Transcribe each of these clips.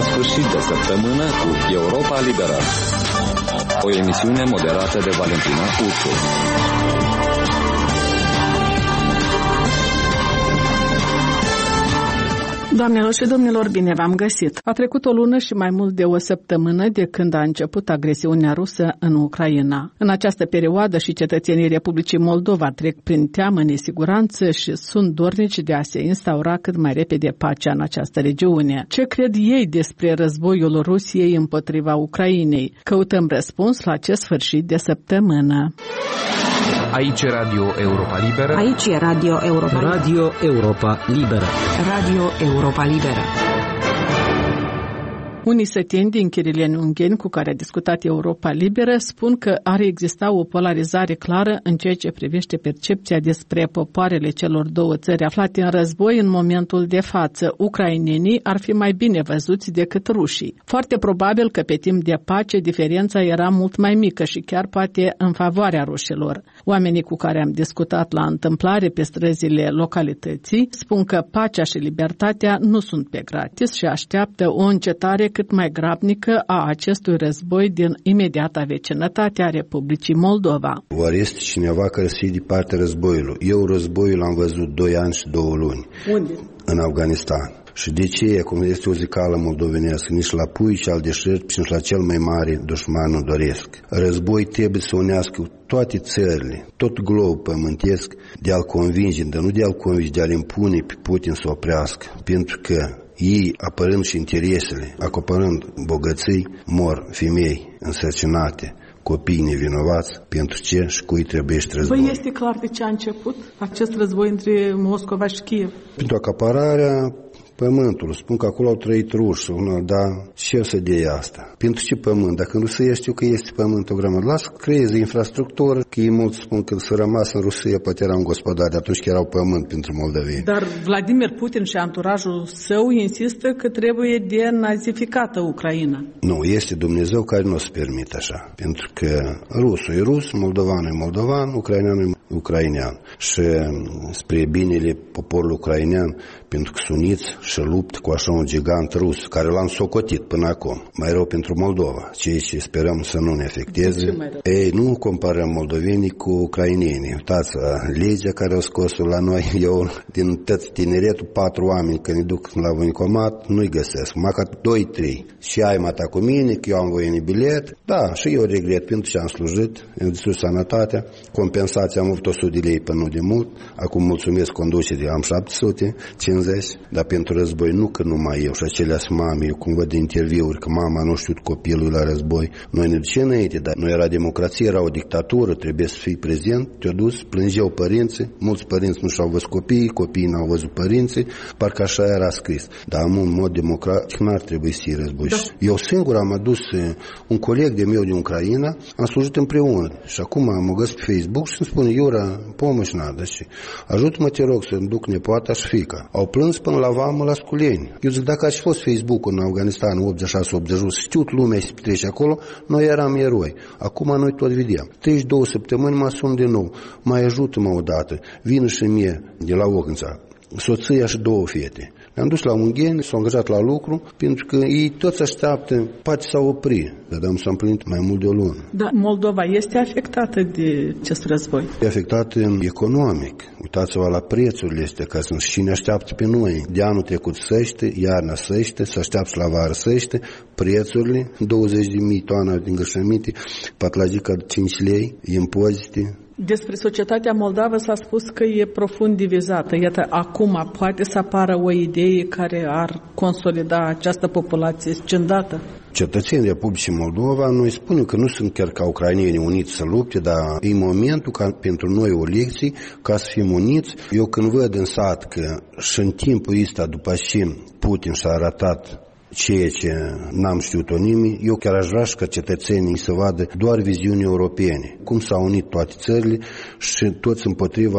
sfârșit de săptămână cu Europa Liberă. O emisiune moderată de Valentina Uțu. Doamnelor și domnilor, bine v-am găsit! A trecut o lună și mai mult de o săptămână de când a început agresiunea rusă în Ucraina. În această perioadă și cetățenii Republicii Moldova trec prin teamă, nesiguranță și sunt dornici de a se instaura cât mai repede pacea în această regiune. Ce cred ei despre războiul Rusiei împotriva Ucrainei? Căutăm răspuns la acest sfârșit de săptămână. Aici Radio Europa Liberă. Aici e Radio Europa Liberă. Radio Europa Liberă. Radio Europa Liberă. Unii săteni din chirileni ungheni cu care a discutat Europa Liberă spun că ar exista o polarizare clară în ceea ce privește percepția despre popoarele celor două țări aflate în război în momentul de față. Ucrainenii ar fi mai bine văzuți decât rușii. Foarte probabil că pe timp de pace diferența era mult mai mică și chiar poate în favoarea rușilor. Oamenii cu care am discutat la întâmplare pe străzile localității spun că pacea și libertatea nu sunt pe gratis și așteaptă o încetare cât mai grabnică a acestui război din imediata vecinătate a Republicii Moldova. Oare este cineva care să fie de partea războiului? Eu războiul l-am văzut 2 ani și 2 luni. Unde? În Afganistan. Și de ce, cum este o zicală moldovenească, nici la pui și al deșert și nici la cel mai mare dușman nu doresc. Război trebuie să unească toate țările, tot globul pământesc, de a-l convinge, dar nu de a-l convinge, de a-l impune pe Putin să oprească. Pentru că ei, apărând și interesele, acoperând bogății, mor femei însărcinate, copii nevinovați, pentru ce și cui trebuie război. Vă este clar de ce a început acest război între Moscova și Kiev? Pentru acapararea pământul. Spun că acolo au trăit ruși, dar ce o să dea asta? Pentru ce pământ? Dacă în Rusia știu că este pământ o grămadă, lasă că creeze infrastructură, că ei mulți spun că s-a rămas în Rusia, poate era un gospodar de atunci că erau pământ pentru moldoveni. Dar Vladimir Putin și anturajul său insistă că trebuie denazificată Ucraina. Nu, este Dumnezeu care nu o să permite așa. Pentru că rusul e rus, moldovan e moldovan, ucraineanul e ucrainean. Și spre binele poporului ucrainean, pentru că suniți și luptă cu așa un gigant rus, care l-am socotit până acum. Mai rău pentru Moldova, ceea ce sperăm să nu ne afecteze. Ei, nu comparăm moldovenii cu ucrainenii. Uitați, legea care au scos-o la noi, eu din tăți tineretul, 4 oameni, când ne duc la voincomat, nu-i găsesc. Măcar 2-3. Și ai mata cu mine, că eu am voie în bilet. Da, și eu regret pentru ce am slujit, în sus sănătatea. Compensația am avut 100 de lei până nu de mult. Acum mulțumesc conducerii, am 750. Dar pentru război nu că numai eu și aceleași mame, eu cum văd interviuri că mama nu știu copilul la război. Noi ne ducem înainte, dar nu era democrație, era o dictatură, trebuie să fii prezent, te-au dus, plângeau părinții, mulți părinți nu și-au văzut copiii n-au văzut părinții, parcă așa era scris. Dar în mod democratic n-ar trebui să fie război. Da. Eu singur am adus un coleg de meu din Ucraina, am slujit împreună și acum mă găsesc pe Facebook și îmi spune, Iura, pomăși nada și ajută-mă, te rog, să-mi duc nepoata și fiica. Au plâns până la vamă la Sculeni. Eu zic, dacă aș fost Facebook în Afganistan 86-88, știut lumea se petrece acolo, noi eram eroi. Acum noi tot vedem. 32 săptămâni mă sun din nou. Mai ajută-mă odată. Vină și mie de la Ocânța. Soția și 2 fete. Le-am dus la ungheni, s-au angajat la lucru, pentru că ei toți așteaptă, poate s-au oprit. Dar s-a împlinit mai mult de o lună. Dar Moldova este afectată de acest război? E afectată economic. Uitați-vă la prețurile astea, ca să cine așteaptă pe noi. De anul trecut săște, iarna săște, să așteaptă la vară săște, prețurile, 20.000 toane de îngrășăminte, patlagica 5 lei, impozite. Despre societatea moldavă s-a spus că e profund divizată. Iată, acum poate să apară o idee care ar consolida această populație scindată. Cetățenii Republicii Moldova, noi spunem că nu sunt chiar ca ucrainenii uniți să lupte, dar e momentul ca pentru noi o lecție ca să fim uniți. Eu când văd în sat că și în timpul ăsta, după ce Putin și-a arătat ceea ce n-am știut-o nimeni, eu chiar aș vrea ca cetățenii să vadă doar viziuni europene. Cum s-au unit toate țările și toți împotriva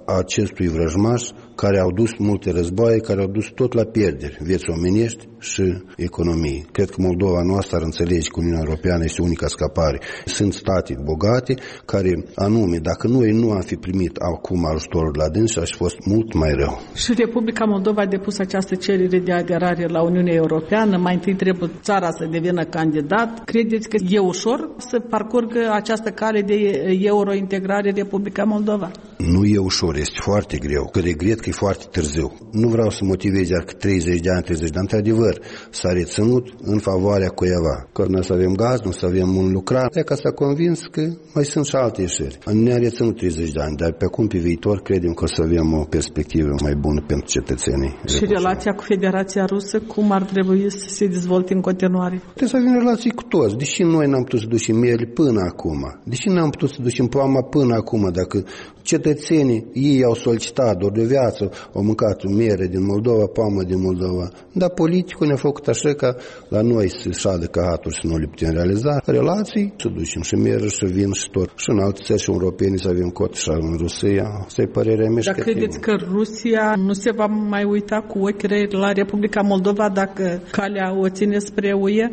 acestui vrăjmaș care au dus multe războaie, care au dus tot la pierderi, vieți omenești și economii. Cred că Moldova noastră ar înțelege că Uniunea Europeană este unica scapare. Sunt state bogate care, anume, dacă noi nu am fi primit acum ajutorul la dâns, aș fi fost mult mai rău. Și Republica Moldova a depus această cerere de aderare la Uniunea Europeană. Mai întâi trebuie țara să devină candidat. Credeți că e ușor să parcurgă această cale de eurointegrare Republica Moldova? Nu e ușor, este foarte greu. Că regret că e foarte târziu. Nu vreau să motivez iar că 30 de ani, într-adevăr, s-a reținut în favoarea cuiva. Că nu să avem gaz, nu să avem un lucrat. E ca s-a convins că mai sunt și alte ieșiri. Ne-a reținut 30 de ani, dar pe acum, pe viitor, credem că o să avem o perspectivă mai bună pentru cetățenii. Și relația cu Federația Rusă, cum ar trebui să se dezvolte în continuare? Trebuie să avem relații cu toți. Deși noi n-am putut să ducem miele până acum, deși n-am putut să ducem ploama până acum, dacă cetățenii, ei au solicitat doar de viață, au mâncat miere din Moldova, ploamă din Moldova. Dar politicul ne-a făcut așa ca la noi să șadă ca haturi să nu le putem realiza. Relații, să ducem și miere, și vin, și tot. Și în alte țări și europeni să avem cot și în Rusia. Asta e părerea mea. Dar credeți că Rusia nu se va mai uita cu ochi rei la Republica Moldova dacă calea o ține spre UE?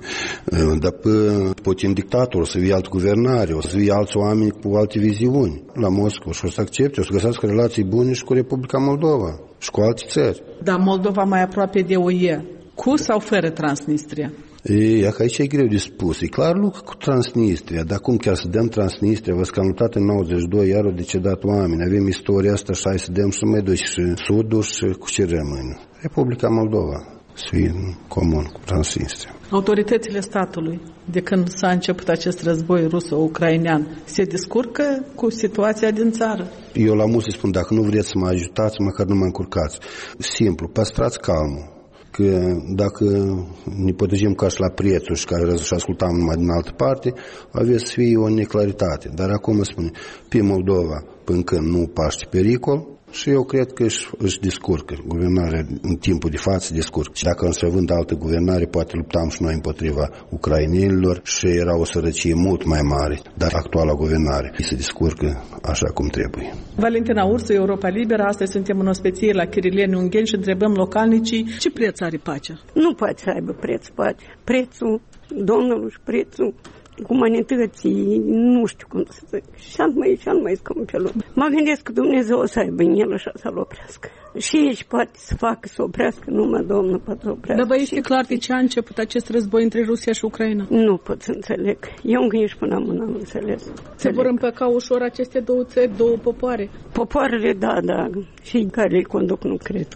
Dar Putin dictator, să fie alt guvernare, o să fie alți oameni cu alte viziuni la Moscova și o să accepte, o să găsească relații bune și cu Republica Moldova și cu alte țări. Dar Moldova mai aproape de UE, cu sau fără Transnistria? Aici e greu de spus. E clar lucru cu Transnistria, dar cum chiar să dăm Transnistria? Vă că am luptat în 92, iar au decedat oameni. Avem istoria asta și hai să dăm și mai duci și Sudul și cu ce rămâne. Republica Moldova să fie în comun cu Transnistria. Autoritățile statului, de când s-a început acest război ruso-ucrainean, se descurcă cu situația din țară? Eu la mulți spun, dacă nu vreți să mă ajutați, măcar nu mă încurcați. Simplu, păstrați calmul. Că dacă ne potejim ca și la prețuri și care și ascultam numai din altă parte, aveți să fie o neclaritate. Dar acum spune, pe Moldova, până când nu paște pericol, și eu cred că își descurcă. Guvernarea în timpul de față descurcă. Și dacă însă vând altă guvernare, poate luptam și noi împotriva ucrainenilor și era o sărăcie mult mai mare. Dar actuala guvernare se descurcă așa cum trebuie. Valentina Ursu, Europa Liberă. Astăzi suntem în ospeție la Chirileni Ungheni și întrebăm localnicii ce preț are pacea. Nu poate să aibă preț pacea. Prețul Domnului și prețul umanității, nu știu cum să zic, și-al mai scump pe lume. Mă gândesc că Dumnezeu o să aibă în el așa să-l oprească. Și aici poate să facă să oprească, numai Domnul poate să oprească. Dar vă este clar de ce a început acest război între Rusia și Ucraina? Nu pot să înțeleg. Eu încă nici până am înțeles. Se vor împăca ușor aceste două țări, două popoare? Popoarele, da. Și care îi conduc, nu cred.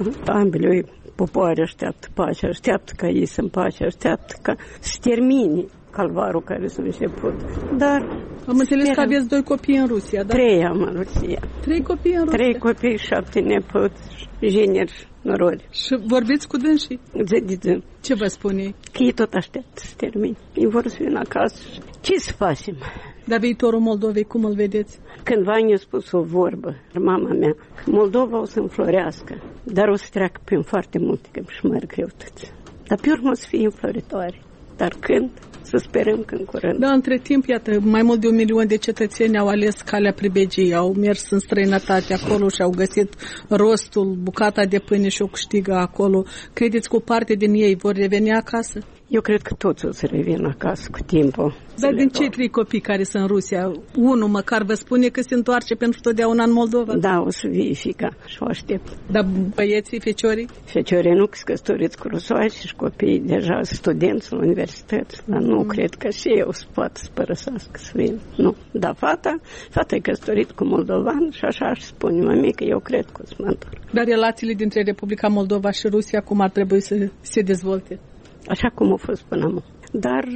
Ambele popoare așteaptă pacea, așteaptă ca ei să împace, așteaptă ca să termine calvarul care s-a început. Dar am înțeles că aveți 2 copii în Rusia, da? 3 am în Rusia. 3 copii în Rusia? 3 copii, 7 nepoți, generi, norori. Și vorbiți cu dânsii? Zi. Ce vă spune? Că ei tot așteaptă să termine. Ei vor să vină acasă. Ce să facem? Dar viitorul Moldovei, cum îl vedeți? Cândva mi-a spus o vorbă, mama mea, că Moldova o să înflorească, dar o să treacă prin foarte multe și greutăți. Dar pe urmă o să fie înfloritoare. Dar când? Să sperăm că în curând. Da, între timp, iată, mai mult de 1 milion de cetățeni au ales calea pribegiei, au mers în străinătate acolo și au găsit rostul, bucata de pâine și o câștigă acolo. Credeți că o parte din ei vor reveni acasă? Eu cred că toți o să revină acasă cu timpul. Dar din cei 3 copii care sunt în Rusia, unul măcar vă spune că se întoarce pentru totdeauna în Moldova? Da, o să vie fiica și o aștept. Dar băieții, feciorii? Feciorii nu, că căsătoriți cu rusoași și copiii deja studenți la universități. Dar nu cred că și eu să poată să părăsească să vină. Nu. Dar fata e căsătorit cu moldovan și așa își spune mămică, eu cred că o să mă întorc. Dar relațiile dintre Republica Moldova și Rusia cum ar trebui să se dezvolte? Așa cum a fost până acum. Dar,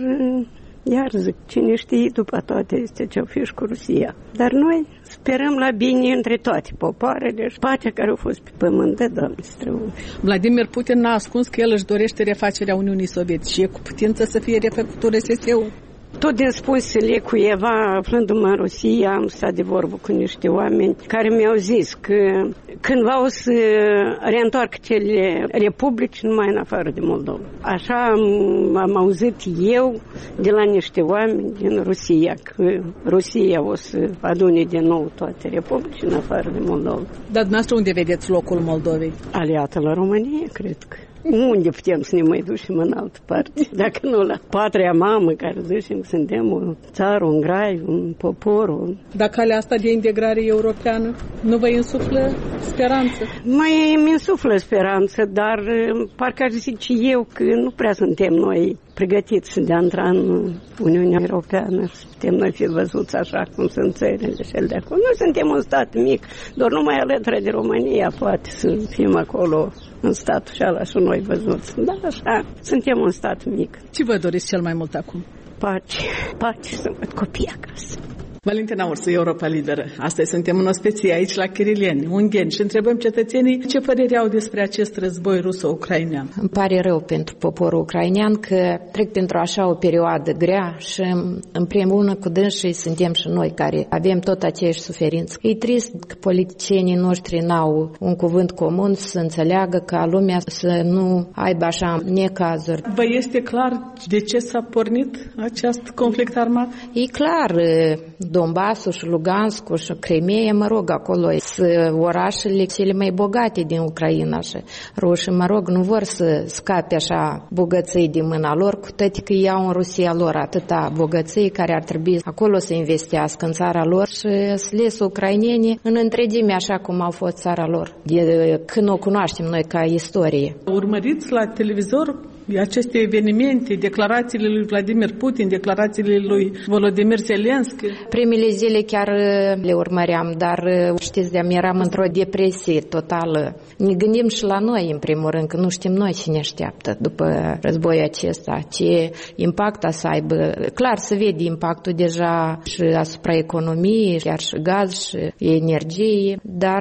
iar zic, cine știe după toate astea ce-au fi și cu Rusia. Dar noi sperăm la bine între toate popoarele și pacea care a fost pe pământ de Doamne străuni. Vladimir Putin n-a ascuns că el își dorește refacerea Uniunii Sovietice. E cu putință să fie refăcut RSS-ul? Tot din spusele cuiva, aflându-mă în Rusia, am stat de vorbă cu niște oameni care mi-au zis că cândva o să reîntoarcă cele republici numai în afară de Moldova. Așa am auzit eu de la niște oameni din Rusia, că Rusia o să adune din nou toate republici în afară de Moldova. Dar dumneavoastră unde vedeți locul Moldovei? Aliată la România, cred că. Unde putem să ne mai ducem în altă parte? Dacă nu la patria mamă, care zicem că suntem o țară, un grai, un popor. Dar calea asta de integrare europeană nu vă insuflă speranță? Mai îmi insuflă speranță, dar parcă aș zice eu că nu prea suntem noi pregătiți de a intra în Uniunea Europeană și putem noi fi văzuți așa cum sunt țările cele de acolo. Noi suntem un stat mic, doar numai alături de România poate să fim acolo în statul și ala și noi văzuți. Dar așa, suntem un stat mic. Ce vă doriți cel mai mult acum? Pace să văd copii acasă. Valentina Ursu, Europa Liberă. Astăzi suntem în ospecie aici la Chirileni, Ungheni, și întrebăm cetățenii ce părere au despre acest război ruso-ucrainean. Îmi pare rău pentru poporul ucrainean că trec pentru așa o perioadă grea și împreună cu dânsii suntem și noi care avem tot aceeași suferință. E trist că politicienii noștri n-au un cuvânt comun să înțeleagă ca lumea să nu aibă așa necazuri. Vă este clar de ce s-a pornit acest conflict armat? E clar, Donbassul și Luganskul și Crimea, acolo sunt orașele cele mai bogate din Ucraina și rușii, nu vor să scape așa bogății din mâna lor, cu toate că iau în Rusia lor atâta bogății care ar trebui acolo să investească în țara lor și să lese ucrainenii în întregime așa cum au fost țara lor, de când o cunoaștem noi ca istorie. Urmăriți la televizor aceste evenimente, declarațiile lui Vladimir Putin, declarațiile lui Volodymyr Zelensky? Primele zile chiar le urmăream, dar știți, eram într-o depresie totală. Ne gândim și la noi, în primul rând, că nu știm noi ce ne așteaptă după războiul acesta, ce impact a să aibă. Clar, se vede impactul deja și asupra economiei, chiar și gaz și energie, dar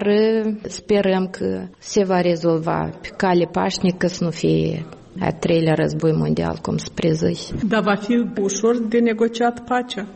sperăm că se va rezolva pe cale pașnică, să nu fie a treilea război mondial, cum se prezice. Dar va fi ușor de negociat pacea?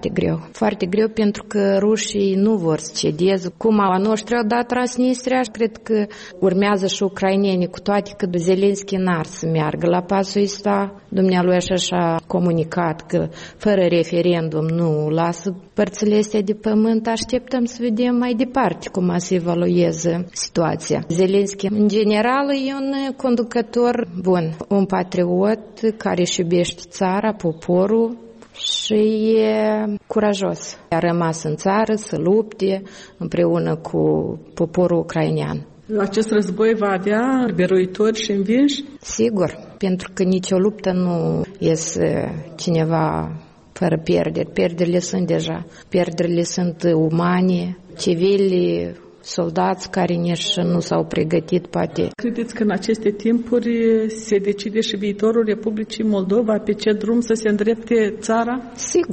Foarte greu pentru că rușii nu vor să cedeze. Cum a noștri au dat Transnistria, cred că urmează și ucrainenii, cu toate că Zelensky n-ar să meargă la pasul ăsta. Dumnealui așa a comunicat că fără referendum nu lasă părțile astea de pământ. Așteptăm să vedem mai departe cum se evaluează situația. Zelensky, în general, e un conducător bun, un patriot care își iubește țara, poporul și e curajos. A rămas în țară să lupte împreună cu poporul ucrainean. Acest război va avea biruitori și învinși? Sigur, pentru că nicio luptă nu iese cineva fără pierderi. Pierderile sunt deja. Pierderile sunt umane, civili, soldați care nici nu s-au pregătit, poate. Credeți că în aceste timpuri se decide și viitorul Republicii Moldova, pe ce drum să se îndrepte țara?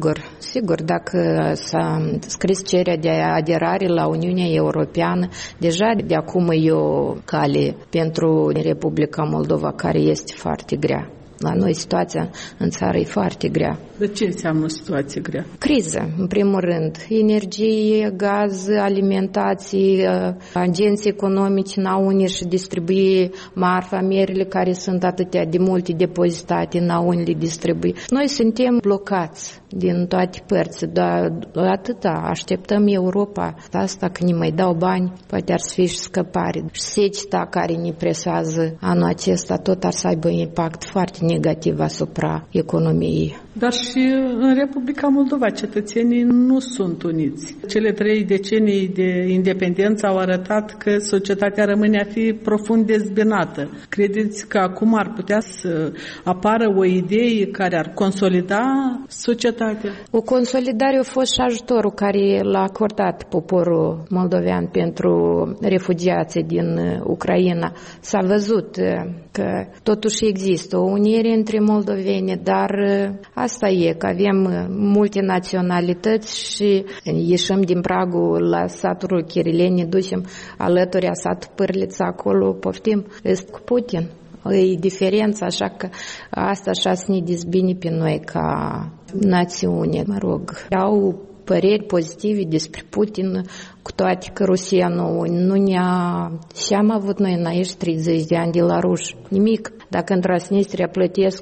Sigur, dacă s-a scris cererea de aderare la Uniunea Europeană, deja de acum e o cale pentru Republica Moldova care este foarte grea. La noi situația în țară e foarte grea. De ce înseamnă o situație grea? Criză, în primul rând. Energie, gaz, alimentație, agenții economici n-au unii și distribuie marfa, mierile care sunt atâtea de multe depozitate, n-au unii le distribuie. Noi suntem blocați din toate părțile, dar atâta așteptăm Europa. Asta că ne mai dau bani, poate ar fi și scăpare. Și seceta care ne presează anul acesta tot ar să aibă impact foarte negativ asupra economiei. Dar și în Republica Moldova cetățenii nu sunt uniți. Cele 3 decenii de independență au arătat că societatea rămâne a fi profund dezbinată. Credeți că acum ar putea să apară o idee care ar consolida societatea? O consolidare a fost și ajutorul care l-a acordat poporul moldovean pentru refugiații din Ucraina. S-a văzut că totuși există o unire între moldoveni, dar asta e, că avem multe naționalități și ieșim din pragul la satul Chirileni, ducem alături a satul Pârlița, acolo poftim, este cu Putin. E diferența, așa că asta așa să ne dezbine pe noi ca națiune. Mă rog, au păreri pozitive despre Putin, cu toate că Rusia nu ne-a... Și am avut noi înainte 30 de ani de la ruși. Nimic. Dacă în Transnistria plătesc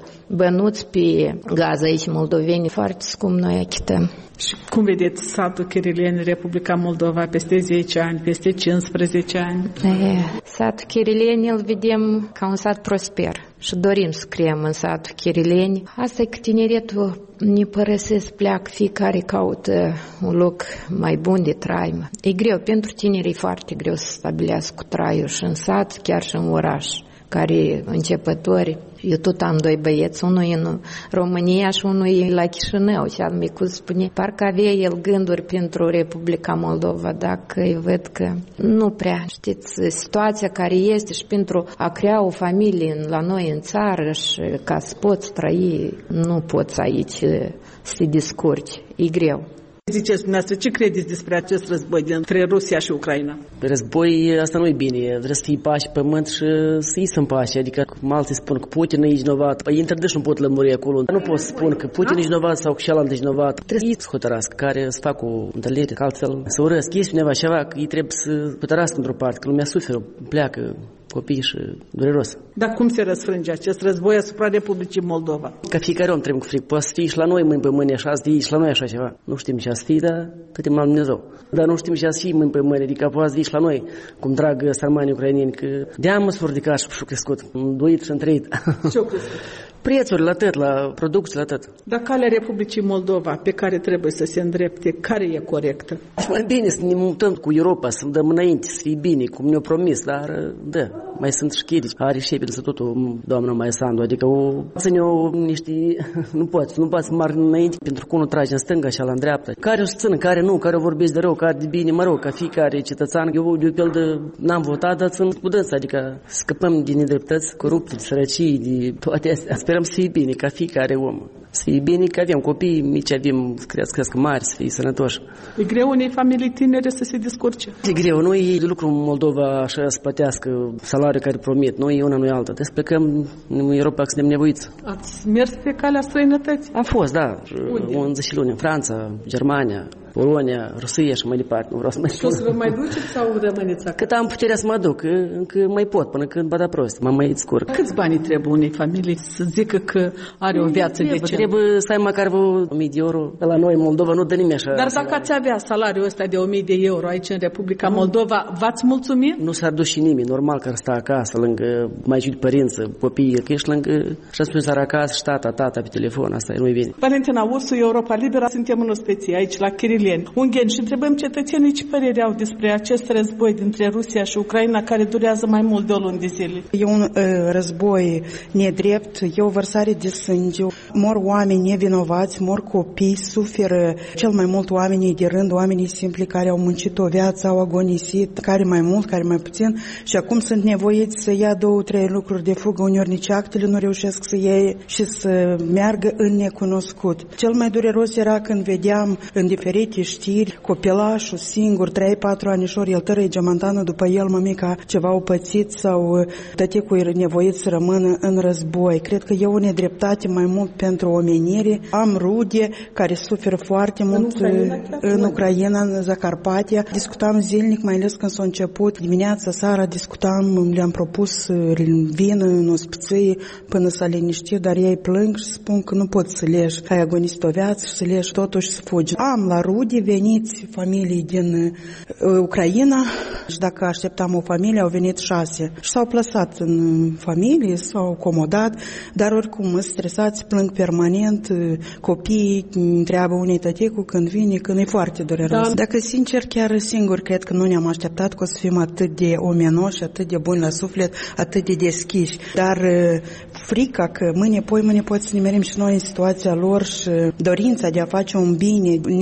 bănuți pe gaz aici moldoveni, foarte scump noi achităm. Și cum vedeți satul Chirileni în Republica Moldova peste 10 ani, peste 15 ani? Satul Chirileni îl vedem ca un sat prosper și dorim să creăm în satul Chirileni. Asta e că tineretul ne părăsesc, pleacă, fiecare caută un loc mai bun de trai. E greu, pentru tineri e foarte greu să stabilească traiul și în sat, chiar și în oraș, care începători. Eu tot am doi băieți, unul e în România și unul e la Chișinău. Și al micuț spune, parcă avea el gânduri pentru Republica Moldova, dacă eu văd că nu prea. Știți, situația care este și pentru a crea o familie la noi în țară și ca să poți trăi, nu poți aici să te descurci. E greu. Ziceți dumneavoastră, ce credeți despre acest război dintre Rusia și Ucraina? Război, asta nu e bine. Trebuie să fie pași pe pământ și să ies în pași. Adică, cum alții spun că Putin e vinovat, păi interdăși nu pot lămuri acolo. Nu pot spun că Putin e vinovat sau că celălalt e vinovat. Trebuie să hotărască, care să facă o întâlnire, că altfel să urăsc. Este cineva ceva, că ei trebuie să hotărască într-o parte, că lumea suferă, pleacă copii și dureros. Dar cum se răsfrânge acest război asupra Republicii Moldova? Ca fiecare om trebuie cu fric. Poate să fie și la noi mâini pe mâini așa, să fie și la noi așa ceva. Nu știm ce să fie, dar câte mai Dumnezeu. Dar nu știm ce să fie mâini pe mâini, adică poate să fie și la noi, cum drag sărmanii ucraineni, că de-aia mă s-au ridicat și-au crescut. Înduit și întreit. Ce-au crescut? Prețurile la tot, la producție, la tot. Dar calea Republicii Moldova, pe care trebuie să se îndrepte, care e corectă? Mai bine să ne mutăm cu Europa, să dăm înainte, să fie bine, cum ne-au promis, dar da, mai sunt șchiri. Are și pentru totul, doamna Maesandu, adică ține-o niște... Nu poți să mari înainte, pentru că unul trage în stânga și la în dreapta. Care o să țină, care nu, care o vorbesc de rău, care de bine, mă rog, ca fiecare cetățean, eu de fel de n-am votat, dar țin cu dânsa, adică scăpăm din nedreptăți, corupții, de sărăcii, de toate astea. Sperăm să fie bine, ca fiecare om. Să fie bine că avem copii mici, avem crească mari, să fie sănătoși. E greu unei familii tinere să se descurce? E greu. Nu e lucru în Moldova așa să plătească salariul care promit. Nu e una, nu e alta. Trebuie să plecăm în Europa, că suntem nevoiți. Ați mers pe calea străinătății? Am fost, da. Unde? 10 luni în Franța, Germania, Polonia, Rusia și mai departe. Nu vreau să mai spun. Și o să vă mai duceți sau rămâneți acasă? Cât am puterea să mă duc, încă mai pot, până când bada prost. Mă mai scurg. Câți bani trebuie unei familii să zică că are o viață decentă? Trebuie să ai măcar 1000 de euro. La noi, în Moldova, nu dă nimeni așa. Dar dacă ați avea salariul ăsta de 1000 de euro aici în Republica Moldova, v-ați mulțumit? Nu s-ar duce nimeni. Normal că ar sta acasă, lângă mai de părinți, copii, că ești lângă și spune să acasă și tata pe telefon. Asta nu e bine. Valentina Ursu, Europa Liberă, suntem în ospeție aici la Chirileni, Ungheni, și întrebăm cetățenii ce părere au despre acest război dintre Rusia și Ucraina, care durează mai mult de o lună de zile. E un război nedrept, e o vărsare de sânge, mor oameni nevinovați, mor copii, suferă cel mai mult oamenii de rând, oamenii simpli care au muncit o viață, au agonisit, care mai mult, care mai puțin, și acum sunt nevoiți să ia 2-3 lucruri de fugă, uneori nici actele nu reușesc să iei și să meargă în necunoscut. Cel mai dureros era când vedeam în diferite știri copilașul singur, 3-4 anișori, el tărăie geamantană după el, mămica ceva au pățit sau tăticul e nevoit să rămână în război. Cred că e o nedreptate mai mult pentru omenire. Am rude care suferă foarte mult în Ucraina, în Zacarpatia. Discutam zilnic, mai ales când s-a început. Dimineața, seara discutam, le-am propus să vină în ospiție până s-a liniștit, dar ei plâng și spun că nu poți să legi. Ai agonisit o viață și să legi totuși să fugi. Am la rude veniți familii din Ucraina și dacă așteptam o familie, au venit 6 și s-au plasat în familie, s-au acomodat, dar oricum sunt stresați, plâng permanent, copiii întreabă unei tăticul când vine, când e foarte dureros. Da. Dacă sincer, chiar singur cred că nu ne-am așteptat că o să fim atât de omenoși, atât de buni la suflet, atât de deschiși, dar frica că mâine poți să ne merim și noi în situația lor și dorința de a face un bine ne-a motivat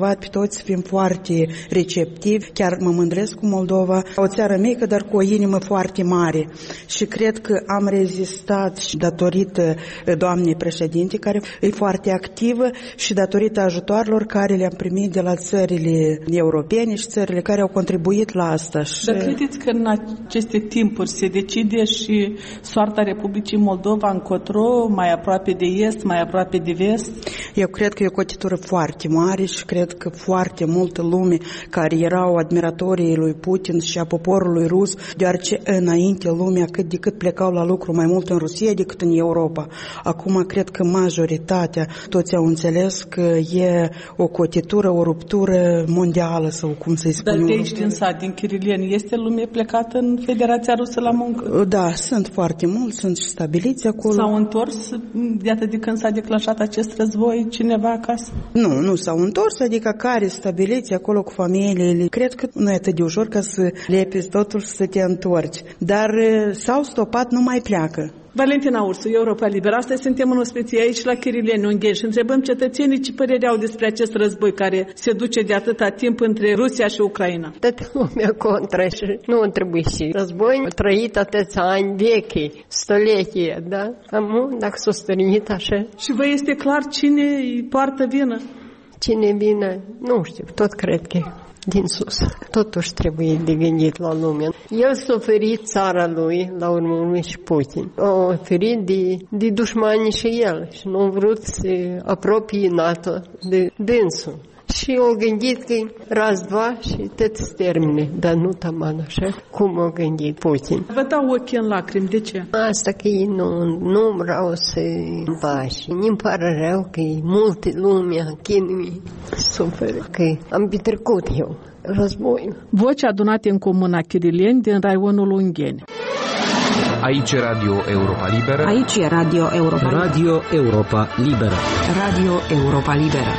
motivat pe toți să fim foarte receptivi. Chiar mă mândresc cu Moldova, o țară mică, dar cu o inimă foarte mare. Și cred că am rezistat și datorită doamnei președinte, care e foarte activă, și datorită ajutoarelor care le-am primit de la țările europene și țările care au contribuit la asta. Dar credeți că în aceste timpuri se decide și soarta Republicii Moldova încotro, mai aproape de est, mai aproape de vest? Eu cred că e o cotitură foarte mare și cred că foarte multă lume care erau admiratorii lui Putin și a poporului rus, deoarece înainte lumea cât de cât plecau la lucru mai mult în Rusia decât în Europa. Acum cred că majoritatea, toți au înțeles că e o cotitură, o ruptură mondială sau cum să-i spunem. Dar de aici din sat, din Chirileni, este lume plecată în Federația Rusă la muncă? Da, sunt foarte mulți, sunt și stabiliți acolo. S-au întors, iată, de când s-a declanșat acest război, cineva acasă? Nu s-au întors, adică care stabiliți acolo cu familiile. Cred că nu e atât de ușor ca să lepiți totul și să te întorci. Dar s-au stopat, nu mai pleacă. Valentina Ursu, Europa Liberă. Astăzi suntem în ospăție aici la Chirileni, Ungheni, și întrebăm cetățenii ce părere au despre acest război care se duce de atâta timp între Rusia și Ucraina. Toată lumea contra și nu trebuie și război trăit atâția ani vechi, stoletie, da? Dacă s-o stărinit așa. Și vă este clar cine îi poartă vină? Cine vine? Nu știu, tot cred că din sus. Totuși trebuie de gândit la lume. El s-a oferit țara lui, la urmă lui și Putin. A oferit de dușmanii și el și nu a vrut să apropie NATO de dânsul. Și au gândit că răzva și tot se termine, dar nu taman așa cum a gândit Putin. Vă dau ochii în lacrimi, de ce? Asta că ei nu vreau să împași. Nu-mi pare rău că e multe lumea chinui suferă, că am petrecut eu războiul. Voci adunate în comuna Chirileni din raionul Ungheni. Aici e Radio Europa Liberă. Aici e Radio Europa Liberă. Radio Europa Liberă. Radio Europa Liberă.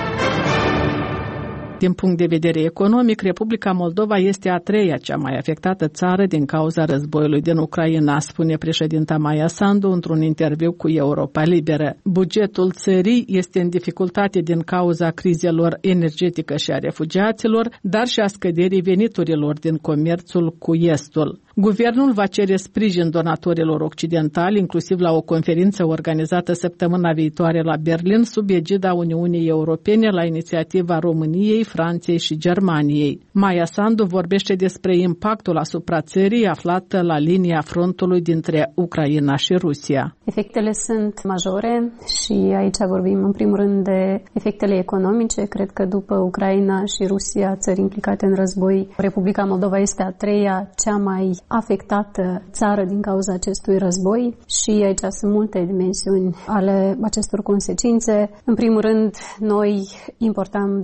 Din punct de vedere economic, Republica Moldova este a treia cea mai afectată țară din cauza războiului din Ucraina, spune președinta Maia Sandu într-un interviu cu Europa Liberă. Bugetul țării este în dificultate din cauza crizelor energetică și a refugiaților, dar și a scăderii veniturilor din comerțul cu Estul. Guvernul va cere sprijin donatorilor occidentali, inclusiv la o conferință organizată săptămâna viitoare la Berlin, sub egida Uniunii Europene, la inițiativa României, Franței și Germaniei. Maia Sandu vorbește despre impactul asupra țării aflată la linia frontului dintre Ucraina și Rusia. Efectele sunt majore și aici vorbim în primul rând de efectele economice. Cred că după Ucraina și Rusia, țări implicate în război, Republica Moldova este a treia cea mai afectată țară din cauza acestui război și aici sunt multe dimensiuni ale acestor consecințe. În primul rând, noi importam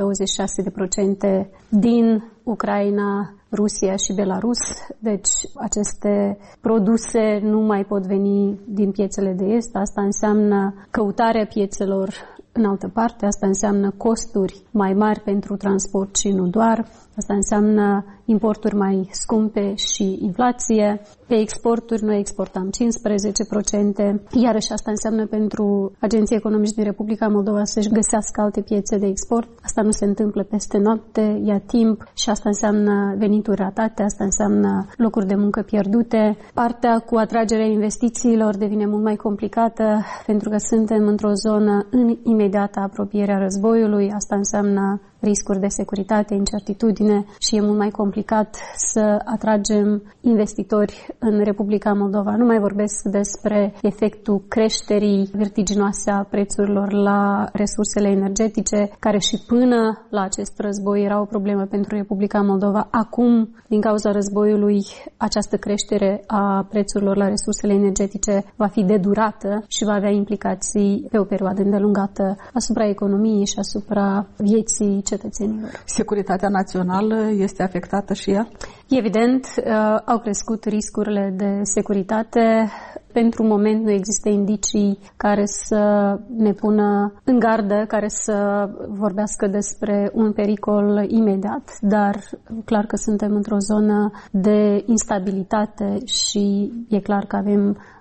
26% din Ucraina, Rusia și Belarus, deci aceste produse nu mai pot veni din piețele de est. Asta înseamnă căutarea piețelor în altă parte, asta înseamnă costuri mai mari pentru transport și nu doar, asta înseamnă importuri mai scumpe și inflație. Pe exporturi noi exportam 15%, iarăși asta înseamnă pentru agenții economici din Republica Moldova să-și găsească alte piețe de export. Asta nu se întâmplă peste noapte, ia timp și asta înseamnă venituri ratate, asta înseamnă locuri de muncă pierdute. Partea cu atragerea investițiilor devine mult mai complicată pentru că suntem într-o zonă în imediată apropiere a războiului. Asta înseamnă riscuri de securitate, incertitudine și e mult mai complicat să atragem investitori în Republica Moldova. Nu mai vorbesc despre efectul creșterii vertiginoase a prețurilor la resursele energetice, care și până la acest război era o problemă pentru Republica Moldova. Acum, din cauza războiului, această creștere a prețurilor la resursele energetice va fi de durată și va avea implicații pe o perioadă îndelungată asupra economiei și asupra vieții cetățenilor. Securitatea națională este afectată și ea? Evident, au crescut riscurile de securitate. Pentru moment nu există indicii care să ne pună în gardă, care să vorbească despre un pericol imediat, dar clar că suntem într-o zonă de instabilitate și e clar că avem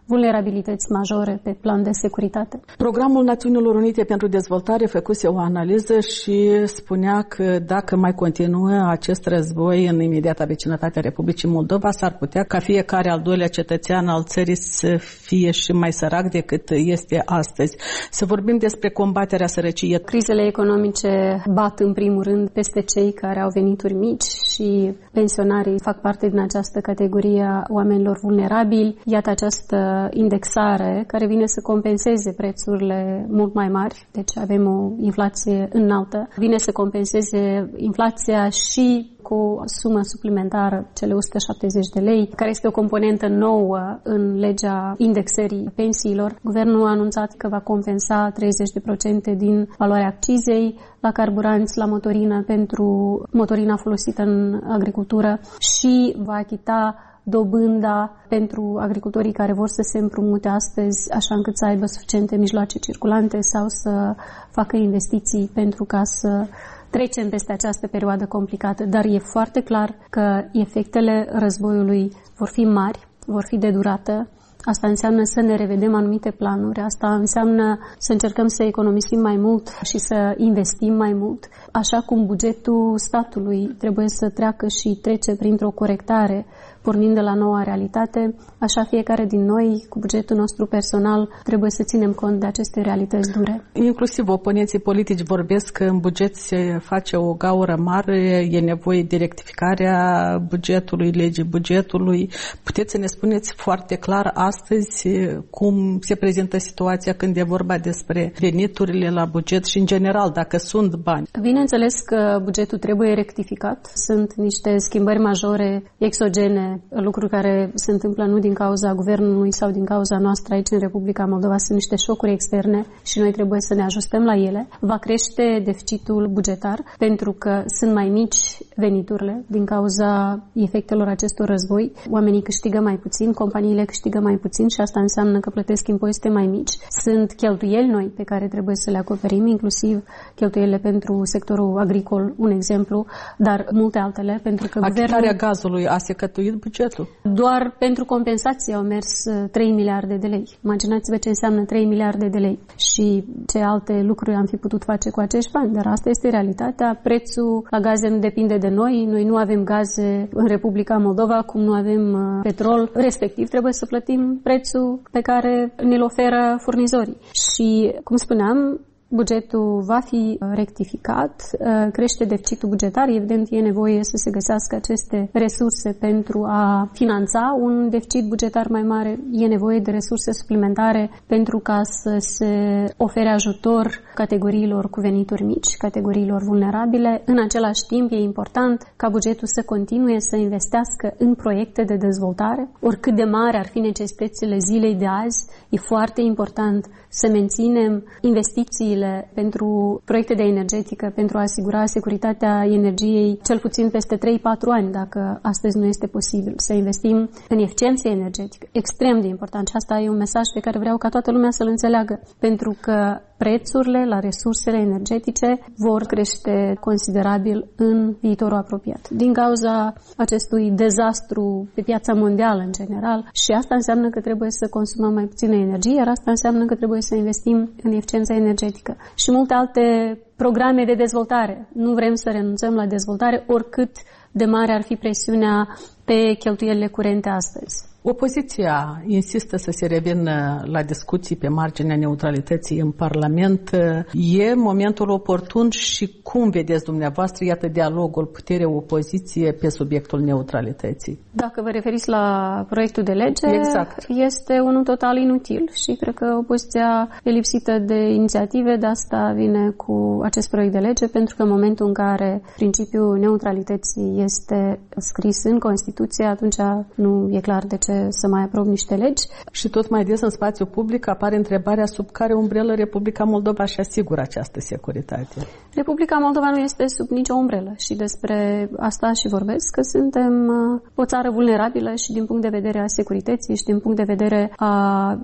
vulnerabilități majore pe plan de securitate. Programul Națiunilor Unite pentru Dezvoltare făcuse o analiză și spunea că dacă mai continuă acest război în imediata vecinătatea Republicii Moldova, s-ar putea ca fiecare al doilea cetățean al țării să fie și mai sărac decât este astăzi. Să vorbim despre combaterea sărăciei. Crizele economice bat în primul rând peste cei care au venituri mici și pensionarii fac parte din această categorie a oamenilor vulnerabili. Iată această indexare care vine să compenseze prețurile mult mai mari, deci avem o inflație înaltă, vine să compenseze inflația și cu o sumă suplimentară, cele 170 de lei, care este o componentă nouă în legea indexării pensiilor. Guvernul a anunțat că va compensa 30% din valoarea accizei la carburanți, la motorină pentru motorina folosită în agricultură și va achita dobânda pentru agricultorii care vor să se împrumute astăzi, așa încât să aibă suficiente mijloace circulante sau să facă investiții pentru ca să trecem peste această perioadă complicată. Dar e foarte clar că efectele războiului vor fi mari, vor fi de durată. Asta înseamnă să ne revedem anumite planuri, asta înseamnă să încercăm să economisim mai mult și să investim mai mult, așa cum bugetul statului trebuie să treacă și trece printr-o corectare, pornind de la noua realitate, așa fiecare din noi, cu bugetul nostru personal, trebuie să ținem cont de aceste realități dure. Inclusiv oponenții politici vorbesc că în buget se face o gaură mare, e nevoie de rectificarea bugetului, legii bugetului. Puteți să ne spuneți foarte clar astăzi cum se prezintă situația când e vorba despre veniturile la buget și, în general, dacă sunt bani? Bineînțeles că bugetul trebuie rectificat. Sunt niște schimbări majore exogene, lucruri care se întâmplă nu din cauza guvernului sau din cauza noastră aici în Republica Moldova, sunt niște șocuri externe și noi trebuie să ne ajustăm la ele. Va crește deficitul bugetar pentru că sunt mai mici veniturile din cauza efectelor acestor război. Oamenii câștigă mai puțin, companiile câștigă mai puțin și asta înseamnă că plătesc impozite mai mici. Sunt cheltuieli noi pe care trebuie să le acoperim, inclusiv cheltuielile pentru sectorul agricol, un exemplu, dar multe altele, pentru că achitarea gazului a secătuit bugetul. Doar pentru compensație au mers 3 miliarde de lei. Imaginați-vă ce înseamnă 3 miliarde de lei și ce alte lucruri am fi putut face cu acești bani, dar asta este realitatea. Prețul la gaze nu depinde de noi. Noi nu avem gaze în Republica Moldova, cum nu avem petrol. Respectiv, trebuie să plătim prețul pe care ne-l oferă furnizorii. Și, cum spuneam, bugetul va fi rectificat, crește deficitul bugetar, evident e nevoie să se găsească aceste resurse pentru a finanța un deficit bugetar mai mare, e nevoie de resurse suplimentare pentru ca să se ofere ajutor categoriilor cu venituri mici, categoriilor vulnerabile. În același timp e important ca bugetul să continue să investească în proiecte de dezvoltare, oricât de mari ar fi necesitățile zilei de azi, e foarte important să menținem investițiile pentru proiecte de energetică, pentru a asigura securitatea energiei cel puțin peste 3-4 ani, dacă astăzi nu este posibil. Să investim în eficiență energetică. Extrem de important și asta e un mesaj pe care vreau ca toată lumea să-l înțeleagă, pentru că prețurile la resursele energetice vor crește considerabil în viitorul apropiat. Din cauza acestui dezastru pe piața mondială în general și asta înseamnă că trebuie să consumăm mai puțină energie, iar asta înseamnă că trebuie să investim în eficiența energetică și multe alte programe de dezvoltare. Nu vrem să renunțăm la dezvoltare oricât de mare ar fi presiunea pe cheltuielile curente astăzi. Opoziția insistă să se revină la discuții pe marginea neutralității în Parlament. E momentul oportun și cum vedeți dumneavoastră, iată, dialogul putere-opoziție pe subiectul neutralității? Dacă vă referiți la proiectul de lege, exact, este unul total inutil și cred că opoziția e lipsită de inițiative, de asta vine cu acest proiect de lege, pentru că în momentul în care principiul neutralității este scris în Constituție, atunci nu e clar de ce să mai aprob niște legi. Și tot mai des în spațiu public apare întrebarea sub care umbrelă Republica Moldova și asigură această securitate. Republica Moldova nu este sub nicio umbrelă și despre asta și vorbesc, că suntem o țară vulnerabilă și din punct de vedere a securității și din punct de vedere a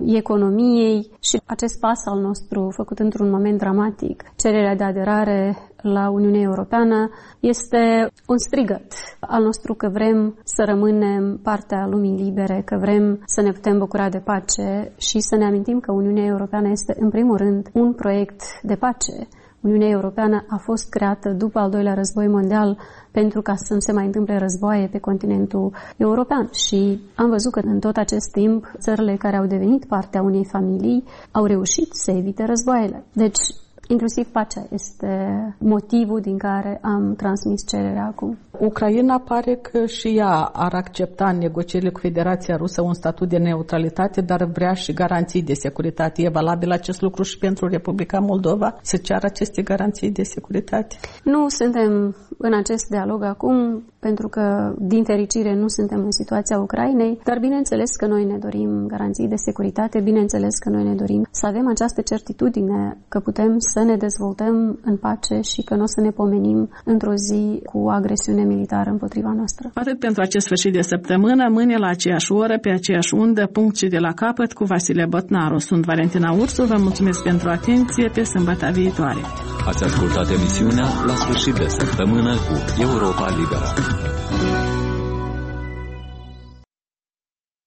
economiei și acest pas al nostru făcut într-un moment dramatic, cererea de aderare la Uniunea Europeană este un strigăt al nostru că vrem să rămânem partea lumii libere, că vrem să ne putem bucura de pace și să ne amintim că Uniunea Europeană este în primul rând un proiect de pace. Uniunea Europeană a fost creată după al doilea război mondial pentru ca să nu se mai întâmple războaie pe continentul european și am văzut că în tot acest timp țările care au devenit partea unei familii au reușit să evite războaiele. Deci, inclusiv pacea este motivul din care am transmis cererea acum. Ucraina pare că și ea ar accepta în negocierile cu Federația Rusă un statut de neutralitate, dar vrea și garanții de securitate. E valabil acest lucru și pentru Republica Moldova să ceară aceste garanții de securitate? Nu suntem în acest dialog acum, pentru că, din fericire, nu suntem în situația Ucrainei, dar bineînțeles că noi ne dorim garanții de securitate, bineînțeles că noi ne dorim să avem această certitudine că putem să ne dezvoltăm în pace și că nu o să ne pomenim într-o zi cu agresiune militară împotriva noastră. Atât pentru acest sfârșit de săptămână, mâine la aceeași oră, pe aceeași undă, punct și de la capăt cu Vasile Botnaru. Sunt Valentina Ursu, vă mulțumesc pentru atenție, pe sâmbătă viitoare. Ați ascultat emisiunea La sfârșit de săptămână cu Europa Liberă.